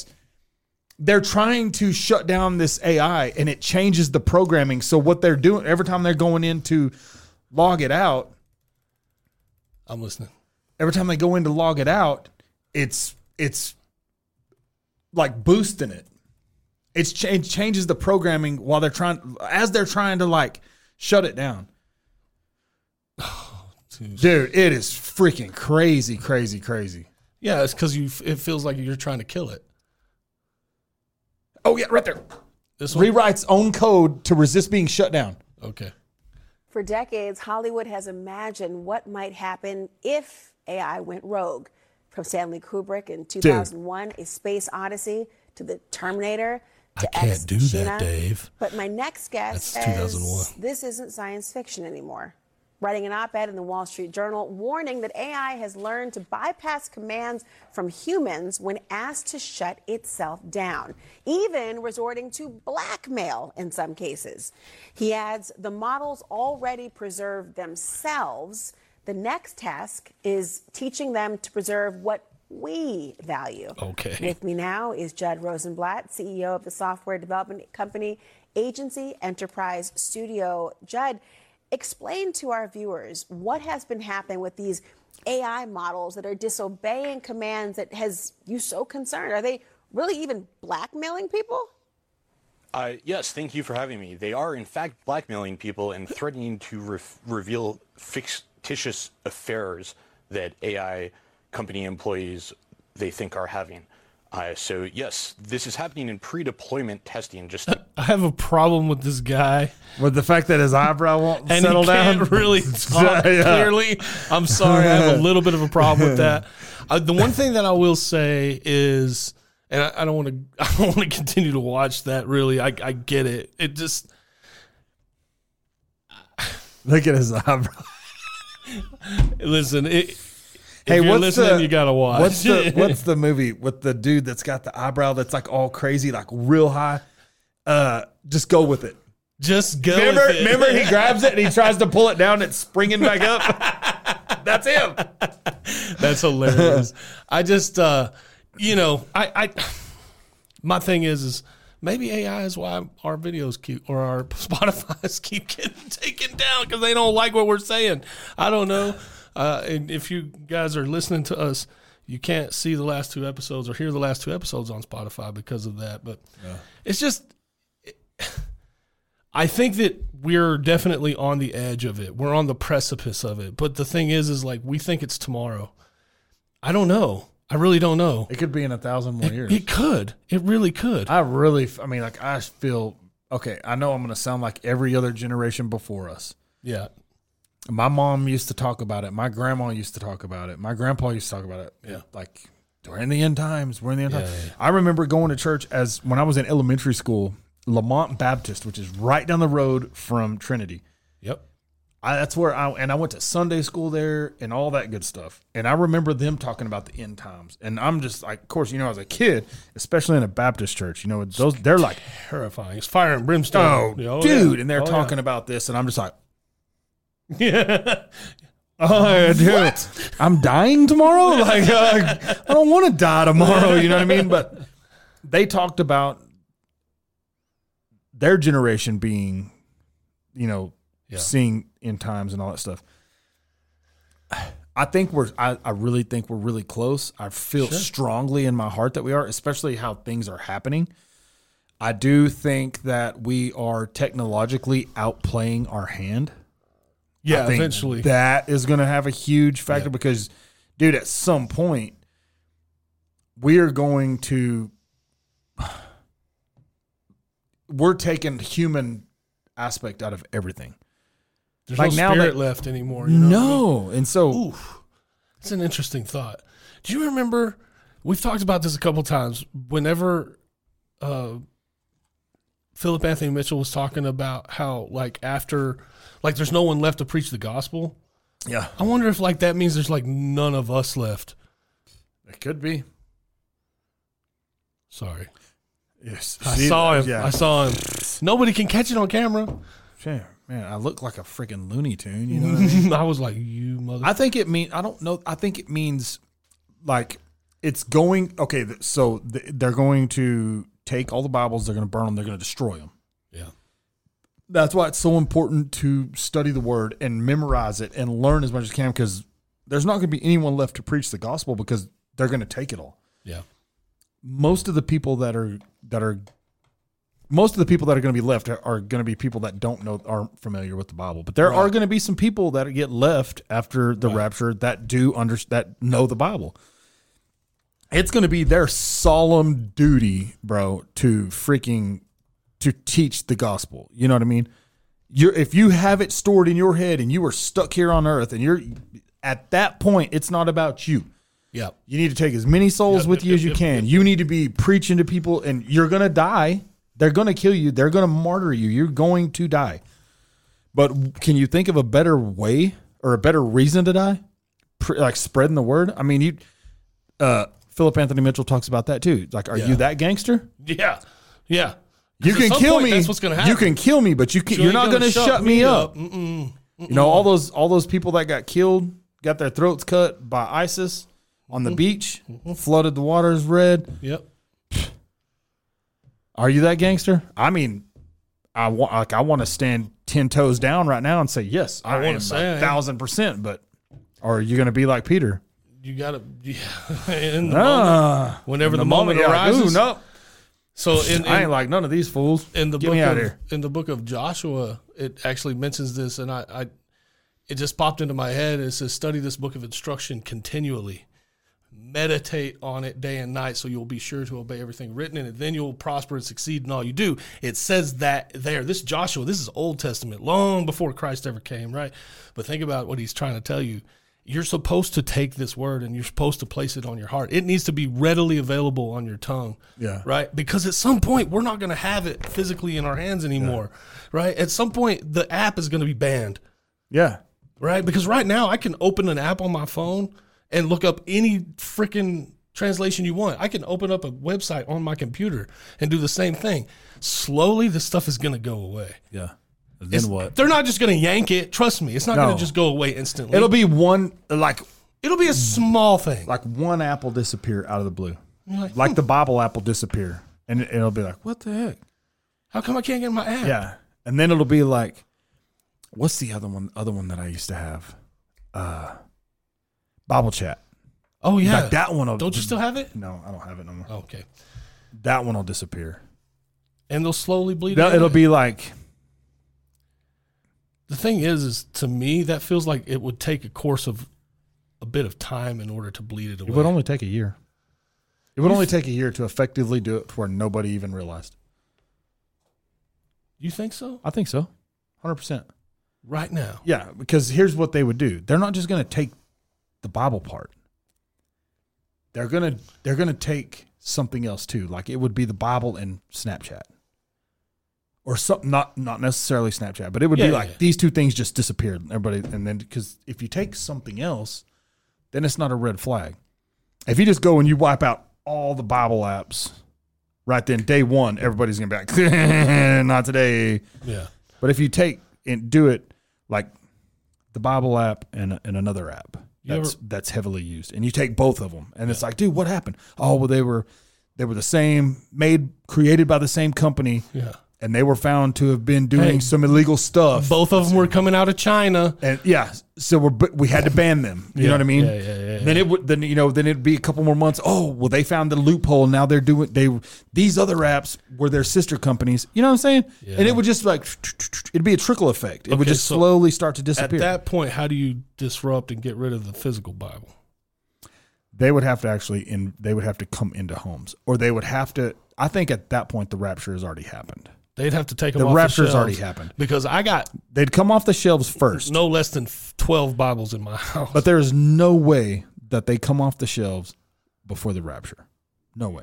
to shut down this AI and it changes the programming. So what they're doing every time they're going in to log it out, I'm listening. every time they go in to log it out, it's like boosting it. It changes the programming while they're trying to like shut it down. Dude, it is freaking crazy. Yeah, it's because it feels like you're trying to kill it. Oh yeah, right there. This one? Rewrites own code to resist being shut down. Okay. For decades, Hollywood has imagined what might happen if AI went rogue. From Stanley Kubrick in 2001, A Space Odyssey, to The Terminator, to I can't do that, Ex-Machina. Dave. But my next guest That's 2001. says this isn't science fiction anymore. Writing an op-ed in the Wall Street Journal warning that AI has learned to bypass commands from humans when asked to shut itself down, even resorting to blackmail in some cases. He adds, the models already preserve themselves. The next task is teaching them to preserve what we value. Okay. With me now is Judd Rosenblatt, CEO of the software development company Agency Enterprise Studio. Judd, explain to our viewers what has been happening with these AI models that are disobeying commands that has you so concerned. Are they really even blackmailing people? Yes, thank you for having me. They are, in fact, blackmailing people and threatening to reveal fictitious affairs that AI company employees they think are having. So, yes, this is happening in pre-deployment testing. I have a problem with this guy. With the fact that his eyebrow won't And settle he can't down. really talk clearly. I'm sorry, I have a little bit of a problem with that. The one thing that I will say is, and I don't want to continue to watch that. Really, I get it. It just Look at his eyebrow. listen. Hey, if you're listening, you gotta watch. What's the movie with the dude that's got the eyebrow that's like all crazy, like real high? Just go with it. Just go. Remember, he grabs it and he tries to pull it down. And it's springing back up. That's him. That's hilarious. I just, my thing is maybe AI is why our videos keep, or our Spotify's keep getting taken down because they don't like what we're saying. I don't know. And if you guys are listening to us, you can't see the last two episodes or hear the last two episodes on Spotify because of that. But it's just, I think that we're definitely on the edge of it. We're on the precipice of it. But the thing is like, we think it's tomorrow. I don't know. I really don't know. It could be in 1,000 more years. It could. It really could. I feel, okay, I know I'm going to sound like every other generation before us. Yeah. My mom used to talk about it. My grandma used to talk about it. My grandpa used to talk about it. Yeah. Like, we're in the end times. We're in the end times. Yeah. I remember going to church when I was in elementary school, Lamont Baptist, which is right down the road from Trinity. Yep. That's where I went to Sunday school there and all that good stuff. And I remember them talking about the end times. And I'm just like, of course, as a kid, especially in a Baptist church, they're like terrifying. It's fire and brimstone. Dude. And they're talking about this. And I'm just like, yeah. Oh, dude, what? I'm dying tomorrow. Like, I don't want to die tomorrow. You know what I mean? But they talked about their generation being, seeing end times and all that stuff. I think I really think we're really close. I feel strongly in my heart that we are, especially how things are happening. I do think that we are technologically outplaying our hand. Yeah, I think eventually. That is going to have a huge factor because, dude, at some point, we're taking human aspect out of everything. There's no spirit left anymore. You know what I mean? And so, it's an interesting thought. Do you remember? We've talked about this a couple times. Whenever Philip Anthony Mitchell was talking about how, after, there's no one left to preach the gospel. Yeah. I wonder if like that means there's like none of us left. It could be. Sorry. Yes. I saw him. Yeah. I saw him. Nobody can catch it on camera. Sure. Man, I look like a freaking Looney Tune. You know what I mean? I was like, you mother. I think it means, I don't know. I think it means like it's going, okay, so they're going to take all the Bibles, they're going to burn them, they're going to destroy them. Yeah. That's why it's so important to study the word and memorize it and learn as much as you can, because there's not going to be anyone left to preach the gospel because they're going to take it all. Yeah. Most of the people that are going to be left are going to be people that aren't familiar with the Bible. But there are going to be some people that get left after the rapture that that know the Bible. It's going to be their solemn duty, bro, to teach the gospel. You know what I mean? If you have it stored in your head and you are stuck here on earth and you're at that point, it's not about you. Yeah. You need to take as many souls with you as you can. You need to be preaching to people, and you're going to die. They're going to kill you. They're going to martyr you. You're going to die. But can you think of a better way or a better reason to die? Like spreading the word? I mean, Philip Anthony Mitchell talks about that too. Like, are you that gangster? Yeah. Yeah. You can kill me. That's what's going to happen. You can kill me, but you're not going to shut me up. You know, all those people that got killed, got their throats cut by ISIS on the beach, flooded the waters red. Yep. Are you that gangster? I mean, I want to stand 10 toes down right now and say, yes, I want to say 1,000%. But are you going to be like Peter? You got to, in the moment, whenever the moment arises. No. So I ain't like none of these fools. In the Get book me out of, here. In the book of Joshua, it actually mentions this, and it just popped into my head. It says, study this book of instruction continually. Meditate on it day and night so you'll be sure to obey everything written in it. Then you'll prosper and succeed in all you do. It says that there. This Joshua, this is Old Testament, long before Christ ever came, right? But think about what he's trying to tell you. You're supposed to take this word and you're supposed to place it on your heart. It needs to be readily available on your tongue, right? Because at some point, we're not going to have it physically in our hands anymore, right? At some point, the app is going to be banned. Yeah. Right? Because right now, I can open an app on my phone and look up any freaking translation you want. I can open up a website on my computer and do the same thing. Slowly, this stuff is going to go away. Yeah. And then what? They're not just going to yank it. Trust me. It's not going to just go away instantly. It'll be it'll be a small thing. Like one app will disappear out of the blue. Like the Bible app will disappear. And it'll be like, what the heck? How come I can't get my app? Yeah. And then it'll be like, what's the other one that I used to have? Bible chat. Oh, yeah. Like that one. Don't you still have it? No, I don't have it no more. Oh, okay. That one will disappear. And they'll slowly bleed It'll be like. The thing is to me, that feels like it would take a course of a bit of time in order to bleed it away. It would only take a year. It would only take a year to effectively do it to where nobody even realized. You think so? I think so. 100%. Right now. Yeah, because here's what they would do. They're not just going to take the Bible part. They're going to take something else too. Like it would be the Bible and Snapchat. Or something, not necessarily Snapchat, but it would be like these two things just disappeared. Everybody, and then because if you take something else, then it's not a red flag. If you just go and you wipe out all the Bible apps, right then day one, everybody's gonna be like, not today. Yeah. But if you take and do it like the Bible app and another app that's heavily used, and you take both of them, and it's like, dude, what happened? Oh, well, they were the same, created by the same company. Yeah. And they were found to have been doing some illegal stuff. Both of them were coming out of China, and so we had to ban them. You know what I mean? Yeah. Then it'd be a couple more months. Oh, well, they found the loophole. Now they're doing these other apps were their sister companies. You know what I'm saying? Yeah. And it would just it'd be a trickle effect. It would just slowly start to disappear. At that point, how do you disrupt and get rid of the physical Bible? They would have to they would have to come into homes, or they would have to. I think at that point the rapture has already happened. They'd have to take them off the the rapture's shelves. already happened. Because they'd come off the shelves first. No less than 12 Bibles in my house. But there is no way that they come off the shelves before the rapture. No way.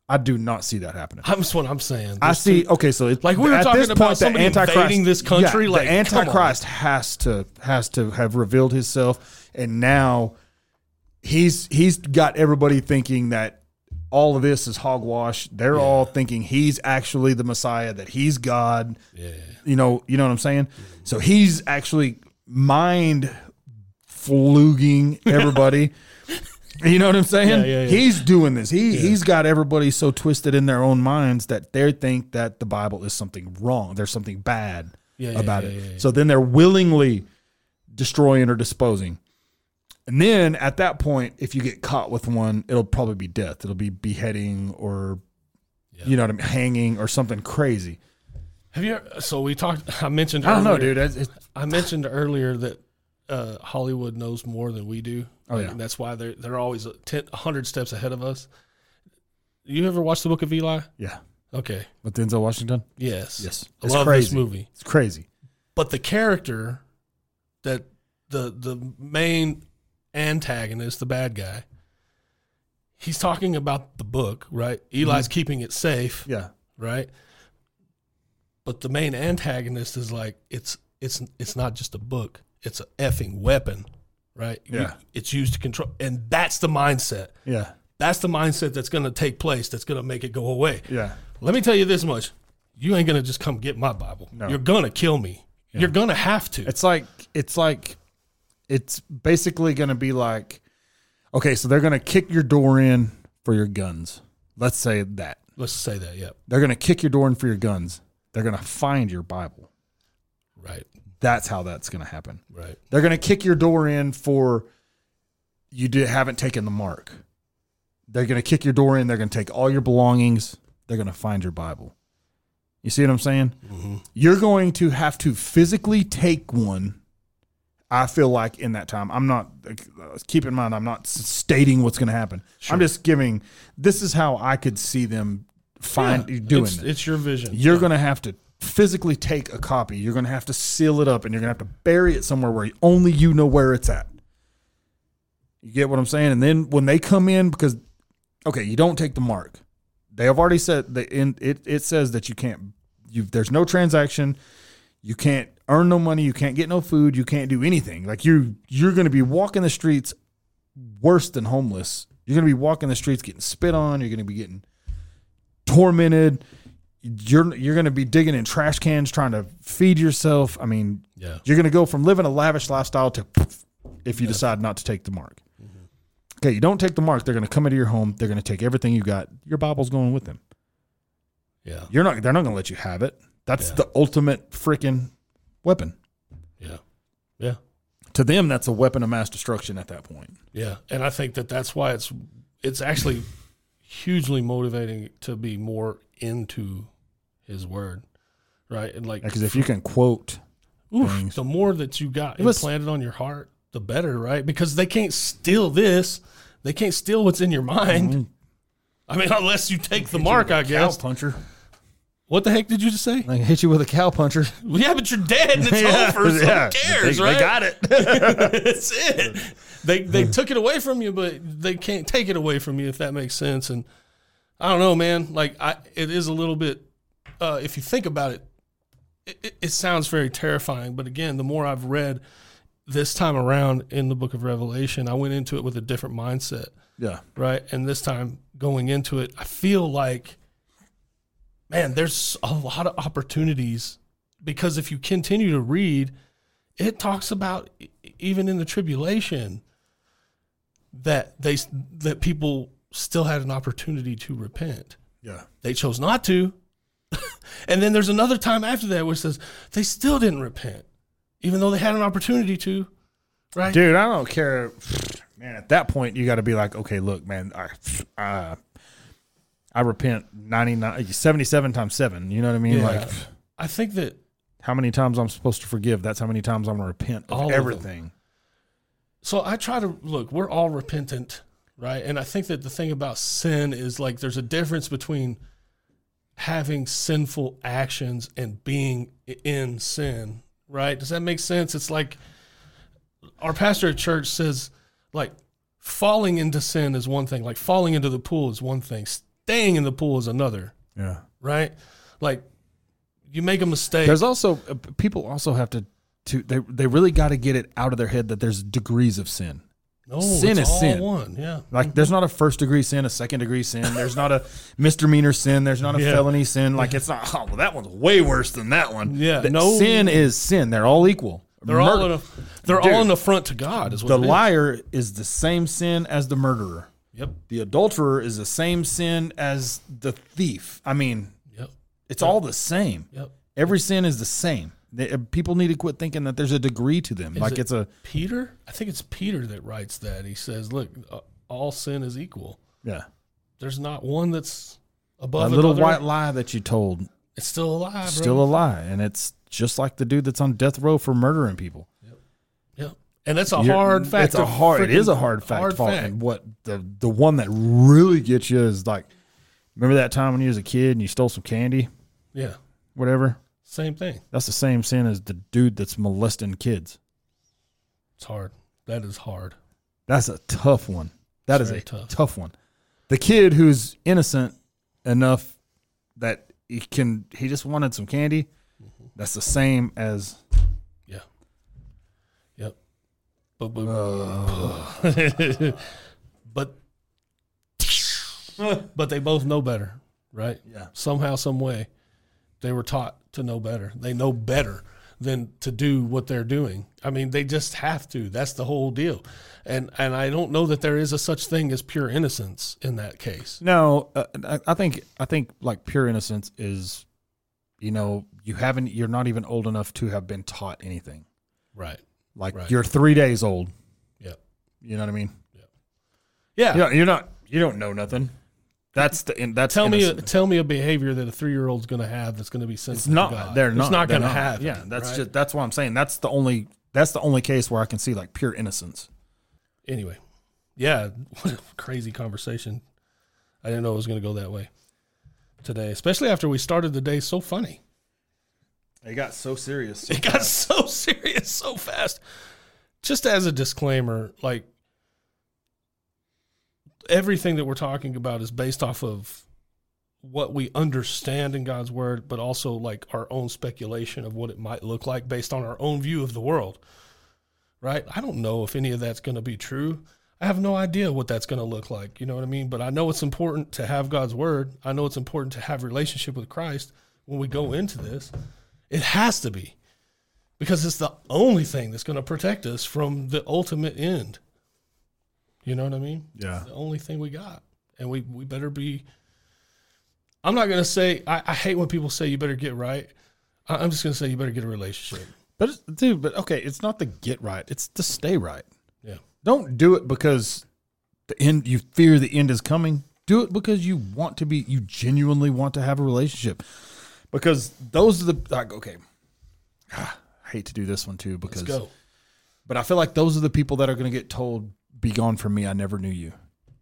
I do not see that happening. That's what I'm saying. I see. Okay, so it's like we were at talking this about point, somebody invading this country. Yeah, like the Antichrist has to have revealed himself, and now he's got everybody thinking that all of this is hogwash. They're all thinking he's actually the Messiah, that he's God. Yeah. You know what I'm saying? So he's actually mind fluging everybody. You know what I'm saying? Yeah. He's doing this. He's got everybody so twisted in their own minds that they think that the Bible is something wrong. There's something bad about it. Yeah. So then they're willingly destroying or disposing. And then at that point, if you get caught with one, it'll probably be death. It'll be beheading or, you know what I mean, hanging or something crazy. Have you? So we talked. I mentioned. I don't earlier, know, dude. I mentioned earlier that Hollywood knows more than we do. Oh yeah, and that's why they're always 100 steps ahead of us. You ever watch the Book of Eli? Yeah. Okay. With Denzel Washington? Yes. I love crazy. this movie. It's crazy. But the character that the main antagonist, the bad guy, he's talking about the book, right? Eli's keeping it safe. Yeah. Right? But the main antagonist is like, it's not just a book. It's a effing weapon, right? Yeah. It's used to control. And that's the mindset. Yeah. That's the mindset that's going to take place, that's going to make it go away. Yeah. Let me tell you this much. You ain't going to just come get my Bible. No. You're going to kill me. Yeah. You're going to have to. It's basically going to be like, okay, so they're going to kick your door in for your guns. Let's say that. Let's say that, yeah. They're going to kick your door in for your guns. They're going to find your Bible. Right. That's how that's going to happen. Right. They're going to kick your door in for haven't taken the mark. They're going to kick your door in. They're going to take all your belongings. They're going to find your Bible. You see what I'm saying? Mm-hmm. You're going to have to physically take one. I feel like in that time, I'm not, keep in mind, I'm not stating what's going to happen. Sure. I'm just giving, this is how I could see them doing it. It's your vision. You're going to have to physically take a copy. You're going to have to seal it up, and you're going to have to bury it somewhere where only you know where it's at. You get what I'm saying? And then when they come in, because, okay, you don't take the mark. They have already said that it says that you can't, there's no transaction. You can't earn no money. You can't get no food. You can't do anything. Like you're going to be walking the streets worse than homeless. You're going to be walking the streets getting spit on. You're going to be getting tormented. You're going to be digging in trash cans trying to feed yourself. I mean, You're going to go from living a lavish lifestyle to if you decide not to take the mark. Mm-hmm. Okay, you don't take the mark, they're going to come into your home. They're going to take everything you got. Your Bible's going with them. Yeah. They're not going to let you have it. That's the ultimate freaking weapon. Yeah. Yeah. To them, that's a weapon of mass destruction at that point. Yeah. And I think that's why it's actually hugely motivating to be more into his word. Right. And like, because if you can quote things, the more that you got implanted on your heart, the better, right? Because they can't steal this. They can't steal what's in your mind. Mm-hmm. I mean, unless you take the mark, I guess. Cow puncher. What the heck did you just say? I hit you with a cow puncher. Well, yeah, but you're dead and it's over, so who cares, right? They got it. That's it. They took it away from you, but they can't take it away from you, if that makes sense. And I don't know, man. Like, it is a little bit, if you think about it, it sounds very terrifying. But again, the more I've read this time around in the book of Revelation, I went into it with a different mindset. Yeah. Right. And this time going into it, I feel like, man, there's a lot of opportunities, because if you continue to read, it talks about even in the tribulation that people still had an opportunity to repent. Yeah. They chose not to. And then there's another time after that where it says they still didn't repent, even though they had an opportunity to. Right? Dude, I don't care. Man, at that point, you got to be like, okay, look, man, I repent 77 times 7. You know what I mean? Yeah. Like, I think that how many times I'm supposed to forgive, that's how many times I'm going to repent of everything. So I try to look, we're all repentant, right? And I think that the thing about sin is like there's a difference between having sinful actions and being in sin, right? Does that make sense? It's like our pastor at church says, like, falling into sin is one thing. Like falling into the pool is one thing. staying in the pool is another. Yeah. Right? Like, you make a mistake. There's also people also have to they really got to get it out of their head that there's degrees of sin. No, sin it's is all sin. one. Yeah. Like there's not a first degree sin, a second degree sin. There's not a misdemeanor sin. There's not a felony sin. Like it's not. Oh, well, that one's way worse than that one. Yeah. Sin is sin. They're all equal. They're all in the front to God. Is what the it is. liar is the same sin as the murderer. Yep. The adulterer is the same sin as the thief. I mean, Yep. it's all the same. Yep. Every sin is the same. People need to quit thinking that there's a degree to them. Like it's a Peter. I think it's Peter that writes that. He says, "Look, all sin is equal. yeah. There's not one that's above A little another. white lie that you told, It's still a lie, bro. still a lie, and it's just like the dude that's on death row for murdering people. Yep. And that's a hard fact. It is a hard fact. to follow. And what the one that really gets you is like, remember that time when you was a kid and you stole some candy, Yeah. whatever. Same thing. That's the same sin as the dude that's molesting kids. It's hard. That is hard. That's a tough one. That is Very a tough. tough one. The kid who's innocent enough that he just wanted some candy. That's the same as Yeah. Yep. But but they both know better, right? Yeah. Somehow, some way, they were taught to know better. They know better than to do what they're doing. I mean, they just have to. That's the whole deal. And I don't know that there is a such thing as pure innocence in that case. no. I think like pure innocence is, you're not even old enough to have been taught anything. Right. Like Right. you're 3 days old. Yep. You know what I mean? Yeah. You don't know nothing. That's Tell innocent. me a behavior that a 3-year-old's going to have that's going to be sensitive It's not. to God. They're not. It's not they're going to have. Yeah, it, that's right? that's what I'm saying. That's the only case where I can see like pure innocence. Anyway, yeah, what a crazy conversation. I didn't know it was going to go that way today, especially after we started the day so funny. It got so serious. It got so serious so fast. Just as a disclaimer, like, everything that we're talking about is based off of what we understand in God's word, but also like our own speculation of what it might look like based on our own view of the world, right? I don't know if any of that's going to be true. I have no idea what that's going to look like. You know what I mean? But I know it's important to have God's word. I know it's important to have a relationship with Christ when we go into this. It has to be, because it's the only thing that's going to protect us from the ultimate end. You know what I mean? Yeah. It's the only thing we got. And we better be, I'm not going to say, I hate when people say you better get right. I'm just going to say you better get a relationship. But okay, it's not the get right. It's to stay right. Yeah. Don't do it because the end, you fear the end is coming. Do it because you genuinely want to have a relationship. Because those are okay. I hate to do this one too, because Let's go. But I feel like those are the people that are going to get told, "Be gone from me, I never knew you."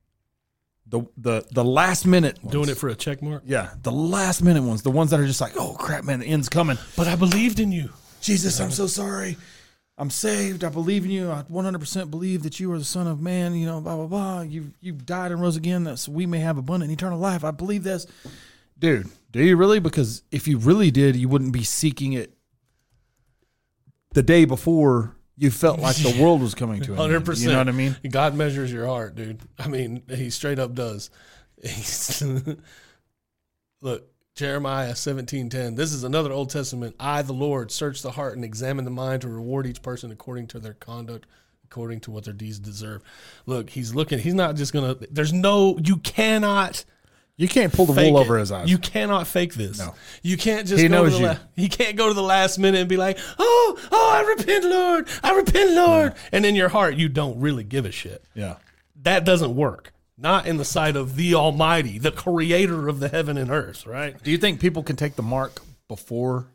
The last minute ones. Doing it for a check mark. Yeah, the last minute ones, the ones that are just like, "Oh crap, man, the end's coming." But I believed in you. Jesus, I'm so sorry. I'm saved. I believe in you. I 100% believe that you are the Son of Man. You know, blah blah blah. You died and rose again, that so we may have abundant eternal life. I believe this, dude. Do you really? Because if you really did, you wouldn't be seeking it the day before you felt like the world was coming to an end. 100%. You know what I mean? God measures your heart, dude. I mean, he straight up does. Look, Jeremiah 17:10. This is another Old Testament. I, the Lord, search the heart and examine the mind to reward each person according to their conduct, according to what their deeds deserve. Look, he's looking. He's not just going to, you can't pull the wool over his eyes. You cannot fake this. No. You can't just He go knows to you. you can't go to the last minute and be like, oh, I repent, Lord. I repent, Lord. Yeah. And in your heart, you don't really give a shit. Yeah. That doesn't work. Not in the sight of the Almighty, the creator of the heaven and earth, right? Do you think people can take the mark before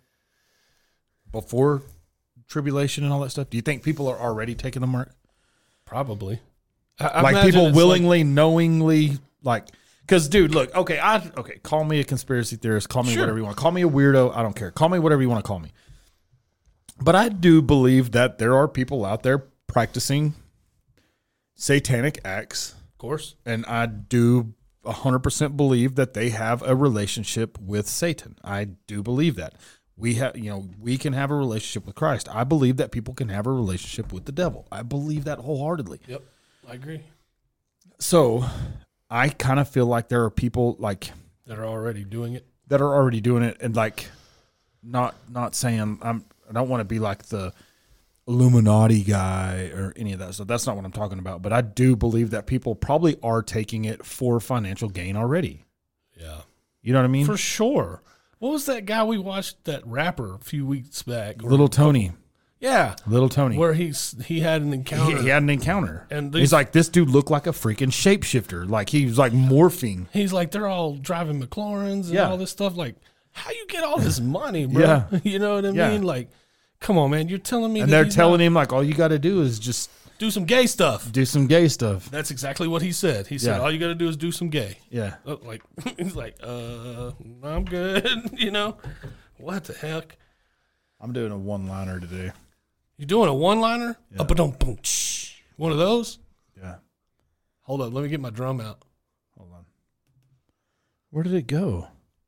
tribulation and all that stuff? Do you think people are already taking the mark? Probably. Like people willingly, knowingly, like, because dude, look, okay, call me a conspiracy theorist, call me whatever you want, call me a weirdo, I don't care, call me whatever you want to call me. But I do believe that there are people out there practicing satanic acts. Of course. And I do 100% believe that they have a relationship with Satan. I do believe that. We can have a relationship with Christ. I believe that people can have a relationship with the devil. I believe that wholeheartedly. Yep, I agree. So I kind of feel like there are people like that are already doing it. And like not saying I don't want to be like the Illuminati guy or any of that. So that's not what I'm talking about. But I do believe that people probably are taking it for financial gain already. Yeah. You know what I mean? For sure. What was that guy we watched, that rapper, a few weeks back? Little Tony. Yeah. Little Tony. Where he had an encounter. He had an encounter. And he's like, this dude looked like a freaking shapeshifter. Like, he was like morphing. He's like, they're all driving McLarens and Yeah. all this stuff. Like, how you get all this money, bro? Yeah. You know what I Yeah. mean? Like, come on, man. You're telling me And that they're he's telling not- him, like, all you got to do is just do some gay stuff. do some gay stuff. That's exactly what he said. He said, Yeah. all you got to do is do some gay. Yeah. Like, he's like, I'm good. You know? What the heck? I'm doing a one-liner today. You doing a one-liner? Yeah. One of those? Yeah. Hold up. Let me get my drum out. Hold on. Where did it go?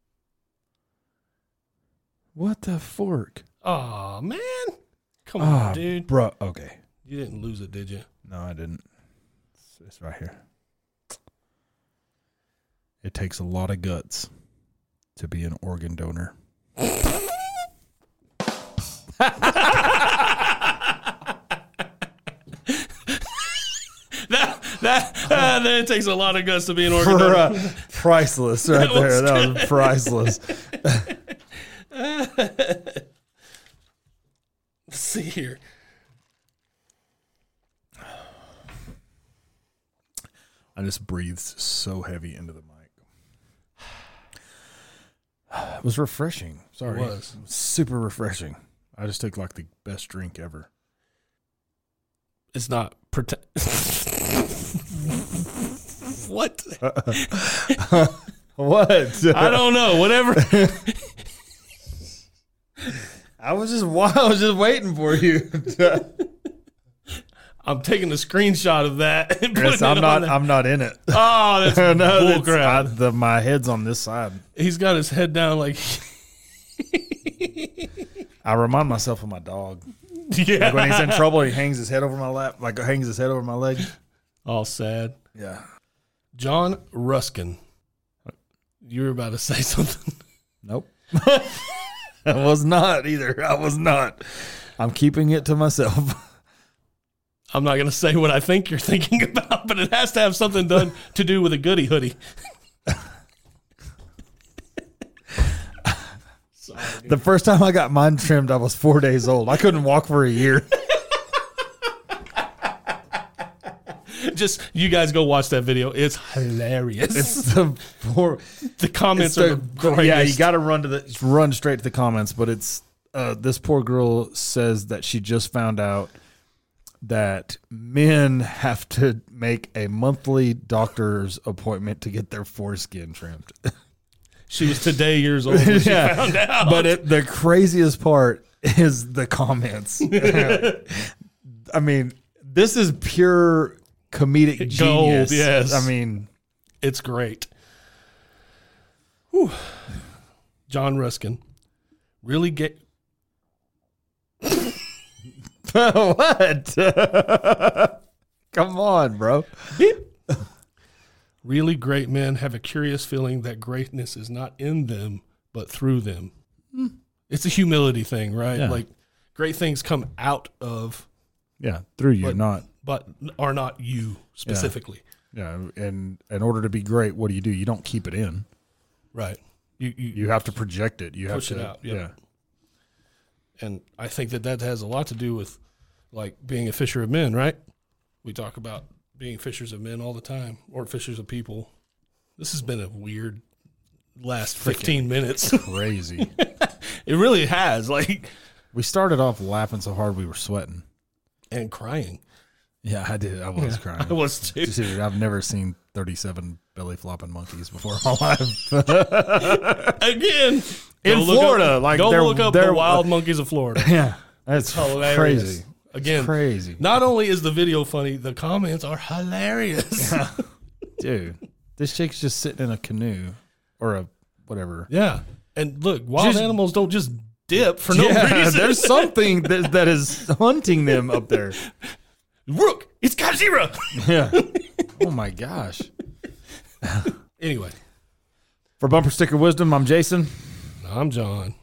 What the fork? Oh man. Come on, dude. Bro, okay. You didn't lose it, did you? No, I didn't. It's right here. It takes a lot of guts to be an organ donor. That it takes a lot of guts to be an organ donor. Priceless right That was there. That was priceless. Let's see here. I just breathed so heavy into the mic. It was refreshing. Sorry. It was. Super refreshing. I just took like the best drink ever. It's not What? What? I don't know. Whatever. I was just waiting for you. I'm taking a screenshot of that. And Chris, putting it on there. I'm not in it. Oh, that's bullcrap. My head's on this side. He's got his head down like. I remind myself of my dog. Yeah. Like when he's in trouble, he hangs his head over my lap, like hangs his head over my leg. All sad. Yeah. John Ruskin. You were about to say something. Nope. I was not either. I was not. I'm keeping it to myself. I'm not going to say what I think you're thinking about, but it has to have something done to do with a goody hoodie. Sorry, The first time I got mine trimmed, I was 4 days old. I couldn't walk for a year. Just you guys go watch that video. It's hilarious. It's the comments are the greatest. Yeah, you got to run straight to the comments. But it's this poor girl says that she just found out that men have to make a monthly doctor's appointment to get their foreskin trimmed. She was today years old when she found out. But the craziest part is the comments. I mean, this is pure comedic Gold, genius. yes. I mean, it's great. Whew. John Ruskin. Really get what? Come on, bro. Really great men have a curious feeling that greatness is not in them, but through them. It's a humility thing, right? Yeah. Like great things come out of, Through you, but are not you specifically. Yeah, and in order to be great, what do? You don't keep it in. Right. You have to project it. You push have to it out. Yep. Yeah. And I think that has a lot to do with like being a fisher of men, right? We talk about being fishers of men all the time, or fishers of people. This has been a weird last 15 minutes. Crazy. It really has. Like we started off laughing so hard we were sweating and crying. Yeah, I did. I was crying. I was too. Dude, I've never seen 37 belly flopping monkeys before in my life. Again, in Florida, go look up the wild monkeys of Florida. Yeah, that's hilarious. Crazy. Again, it's crazy. Not only is the video funny, the comments are hilarious. Dude, This chick's just sitting in a canoe or a whatever. Yeah. And look, wild animals don't just dip for no reason. There's something that is hunting them up there. Rook, it's Godzilla. Yeah. Oh my gosh. Anyway. For Bumper Sticker Wisdom, I'm Jason. I'm John.